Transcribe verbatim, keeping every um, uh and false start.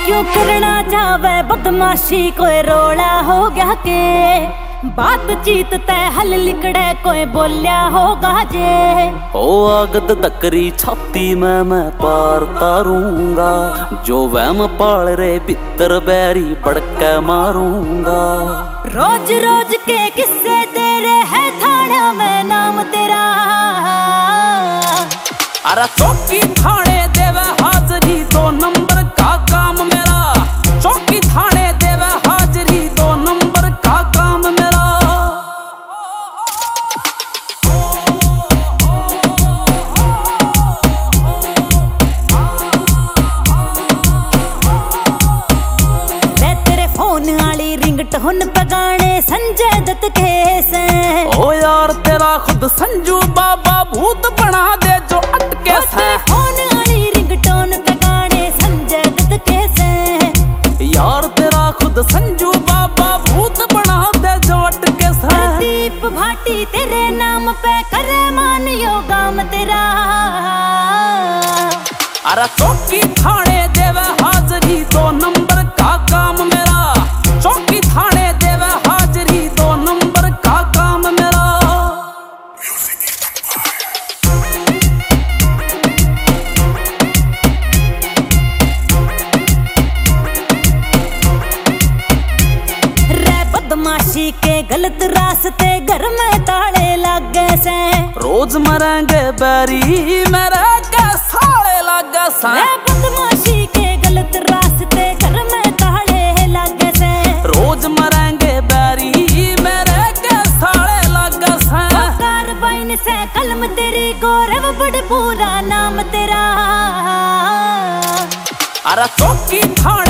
क्यों करना चावे बदमाशी, कोई रोला हो गया के बातचीत तय हल लिकड़े कोई बोलिया होगा जे। ओ आगत तकरी छाती में मैं पार तारूंगा, जो वहम पाल रे बितर बैरी पड़के मारूंगा। रोज रोज के किस्से तेरे है थाना में नाम तेरा, अरे चौकी थाने देवे हाजरी दो नंबर का काम मेरा, चौकी थाने देवे हाजरी दो नंबर का काम मेरा। मैं तेरे फोन वाली रिंगटोन पे गाने संजय दत्त के से। ओ यार तेरा खुद संजू बाबा भूत बना दे जो अटके से। फोन वाली रिंगटोन पे गाने संजय दत्त के से। यार तेरा खुद संजू बाबा भूत बना दे जो अटके से। दीप भाटी तेरे नाम पे करे मान योगाम तेरा, अरे चौकी थाने देवे हाजरी दो नंबर का काम मेरा, चौकी थाने देवे हाजरी दो नंबर का काम मेरा। रे बदमाशी के गलत रास्ते घर में ताले लागे से। रोज मरेंगे बैरी मेरे के साले लागे से। रे बदमाशी के गलत रास्ते घर में ताले लागे से। रोज मरेंगे बैरी मेरे के साले लागे से। कारबाइन से कलम तेरी गौरव बड़ पूरा नाम तेरा, अरे चौकी थाने